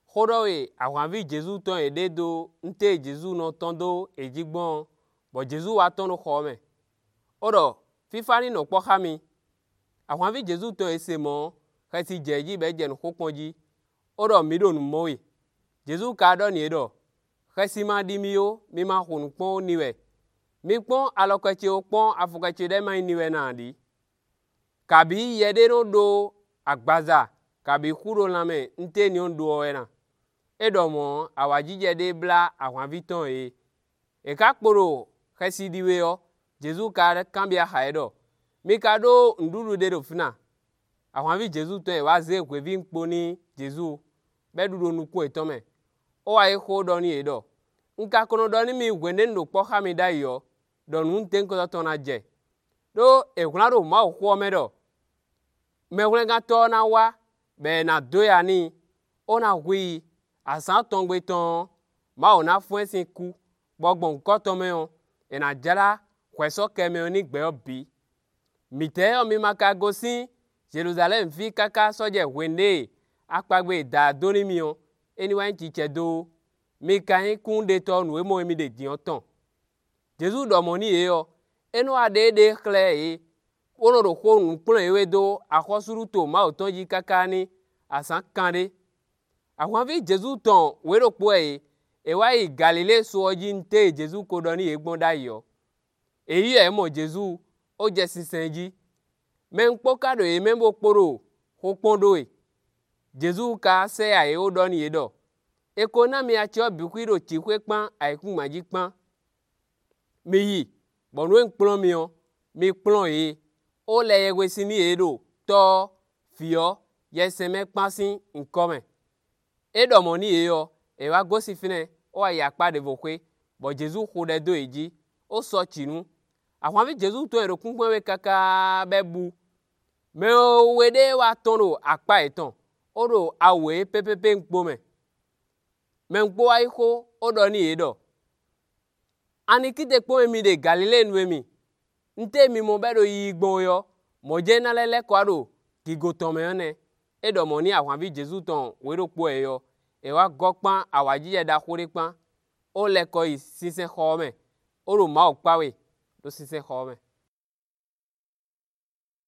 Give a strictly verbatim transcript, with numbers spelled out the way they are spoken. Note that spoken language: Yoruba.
xodowe ahwavi Jésus ton ede do nte Jésus no tondo ejigbon bo Jésus wa ton xo me odo fifani no kpo khami ahwavi Jésus ton ese mo khasi jeji be je no kokonji odo mi do nu mowe Jésus ka do ni edo khasi ma di mi yo mi ma khunu pon niwe mi pon alokache o pon afukache de ma niwe na di kabi yede no do agbaza kabi kuro lame nte ni on do ena edo mo awajije de bla ahwavi ton e e ka kporo khasi diwe yo Jésus ka kambia ha edo mi ka do nduru de do fina ahwavi Jésus ton e wa ze kwe vi nkpo ni Jésus be du do nu ku eton me o wa e kho do ni edo nka kono do ni mi gwende ndo kpo kha mi dai yo do nu nten ko to na je do e kuna do ma o kho me do me kuna ga to na wa be na do ya ni ona wi asan ton gbe ton ma o na fun sin ku gbogbo nkan to me on e na jara kweso ke me ni gbe obi mi te o mi maka go sin Jerusalem fi kaka soje wende apagbe da do ni mi on eni wa nti che do mi kan kun de to nu e mo mi de dion ton Jésus do mo ni e yo enu ade de kle e ono ro ko nu plan ewe do akosuru to ma o ton ji kaka ni asan kan de ahwavi Jésus ton we ro po e e wa yi Galilée so oji nte Jésus ko do ni egbon da yo eyi e mo Jésus o je sisenji men po ka do e men bo poro ko pon do e Jésus ka se a e o do ni edo e ko na mi a ti obi ku ro ti kwe pan ai ku maji pan mi yi bonu en plon mi on mi plon e o le ye we si ni edo to fio ye se me pansin nkome edo mo ni e yo e wa go si fine o ya pa de vokwe bo Jésus ko de do eji o so chinu ahwavi Jésus to ero kun we kaka bebu me o we de wa tono apa eton odo awe pepepe nkpo me me nkpo ai ko odo ni edo ani kite kpo mi de Galilée nwe mi nte mi mo bedo yi gbon yo mo je na lele ko ado ki go ton me ne edo mo ni ahwavi Jésus ton we ro po e yo e wa gokpan awajije da khore pan o le ko yi sisen kho me o ro ma o pawe do sisen kho me